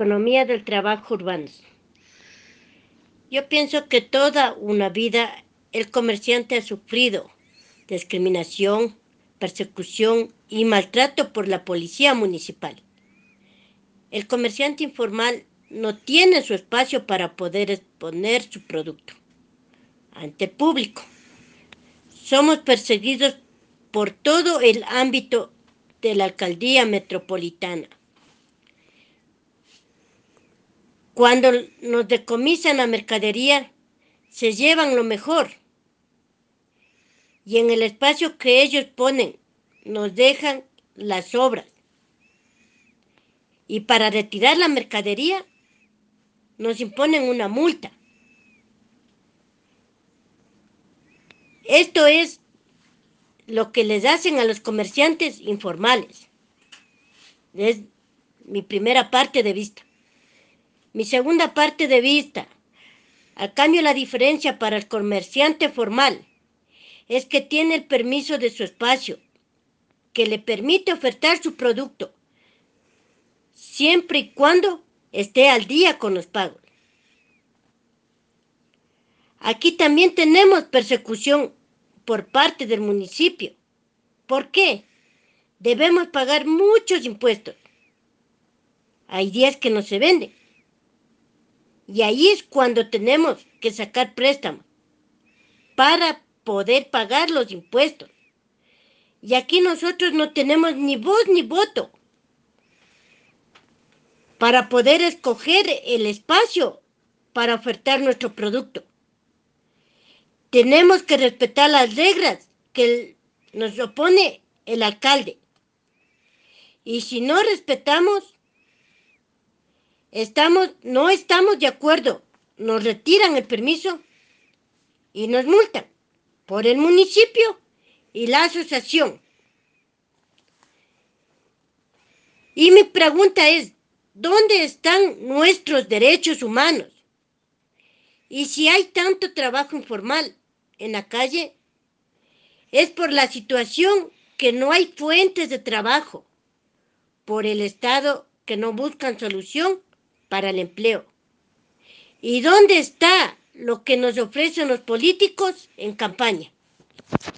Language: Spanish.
Economía del trabajo urbano. Yo pienso que toda una vida el comerciante ha sufrido discriminación, persecución y maltrato por la policía municipal. El comerciante informal no tiene su espacio para poder exponer su producto ante el público. Somos perseguidos por todo el ámbito de la alcaldía metropolitana. Cuando nos decomisan la mercadería, se llevan lo mejor. Y en el espacio que ellos ponen, nos dejan las sobras. Y para retirar la mercadería, nos imponen una multa. Esto es lo que les hacen a los comerciantes informales. Es mi primera parte de vista. Mi segunda parte de vista, a cambio la diferencia para el comerciante formal es que tiene el permiso de su espacio, que le permite ofertar su producto, siempre y cuando esté al día con los pagos. Aquí también tenemos persecución por parte del municipio. ¿Por qué? Debemos pagar muchos impuestos. Hay días que no se venden. Y ahí es cuando tenemos que sacar préstamos para poder pagar los impuestos. Y aquí nosotros no tenemos ni voz ni voto para poder escoger el espacio para ofertar nuestro producto. Tenemos que respetar las reglas que nos opone el alcalde. Y si no respetamos, no estamos de acuerdo, nos retiran el permiso y nos multan por el municipio y la asociación. Y mi pregunta es, ¿dónde están nuestros derechos humanos? Y si hay tanto trabajo informal en la calle, es por la situación que no hay fuentes de trabajo, por el Estado que no buscan solución para el empleo. ¿Y dónde está lo que nos ofrecen los políticos en campaña?